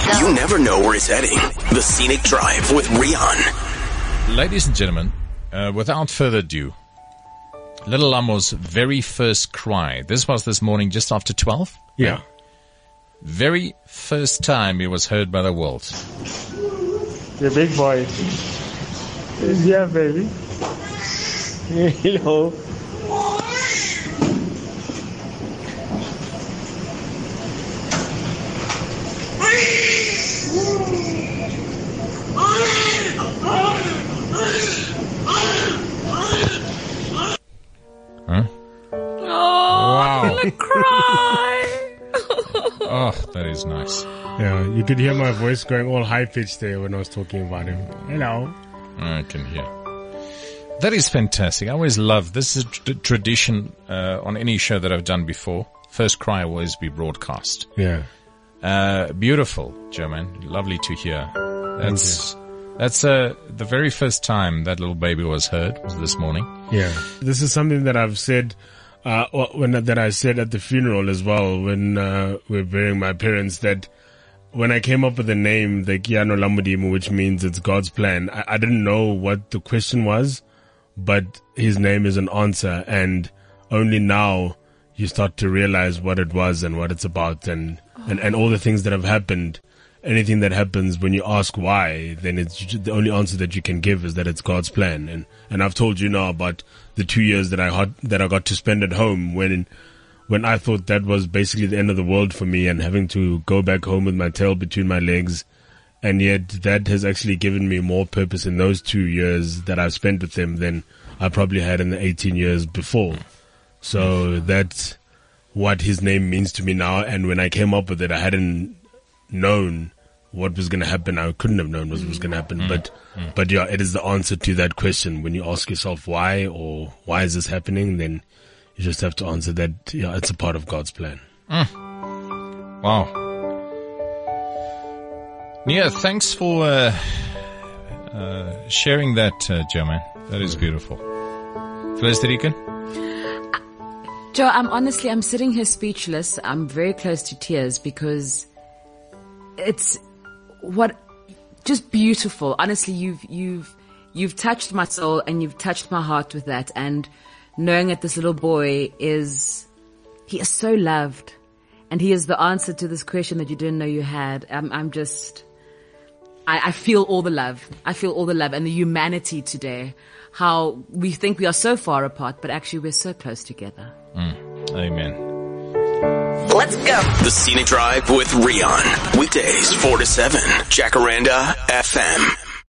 You never know where it's heading. The Scenic Drive with Rian. Ladies and gentlemen, without further ado, Little Lamo's very first cry. This was this morning just after 12? Yeah. Very first time he was heard by the world. The big boy. Yeah, baby. Hello. Huh? Oh, wow. I'm gonna cry. Oh, that is nice. Yeah, you could hear my voice going all high-pitched there when I was talking about him. Hello. I can hear. That is fantastic. I always love this. Is a tradition on any show that I've done before. First cry always be broadcast. Yeah. Beautiful, Joe, man. Lovely to hear. That's the very first time that little baby was heard was this morning. Yeah. This is something that I've said, that I said at the funeral as well when we're burying my parents, that when I came up with the name, the Kiano Lamudimo, which means it's God's plan, I didn't know what the question was, but his name is an answer, and only now you start to realize what it was and what it's about and all the things that have happened. Anything that happens when you ask why, then it's the only answer that you can give is that it's God's plan. And I've told you now about the 2 years that I got to spend at home when I thought that was basically the end of the world for me and having to go back home with my tail between my legs. And yet that has actually given me more purpose in those 2 years that I've spent with them than I probably had in the 18 years before. So that's what his name means to me now. And when I came up with it, I hadn't known what was going to happen. I couldn't have known what was going to happen. But yeah, it is the answer to that question. When you ask yourself why or why is this happening, then you just have to answer that, yeah, it's a part of God's plan. Wow. Nia, thanks for sharing that, Joe, man. That is beautiful. Felicia? Joe, I'm sitting here speechless. I'm very close to tears because it's just beautiful. Honestly, you've touched my soul and you've touched my heart with that. And knowing that this little boy he is so loved, and he is the answer to this question that you didn't know you had. I feel all the love. I feel all the love and the humanity today. How we think we are so far apart, but actually we're so close together. Amen. Let's go. The Scenic Drive with Rian. Weekdays 4 to 7. Jacaranda FM.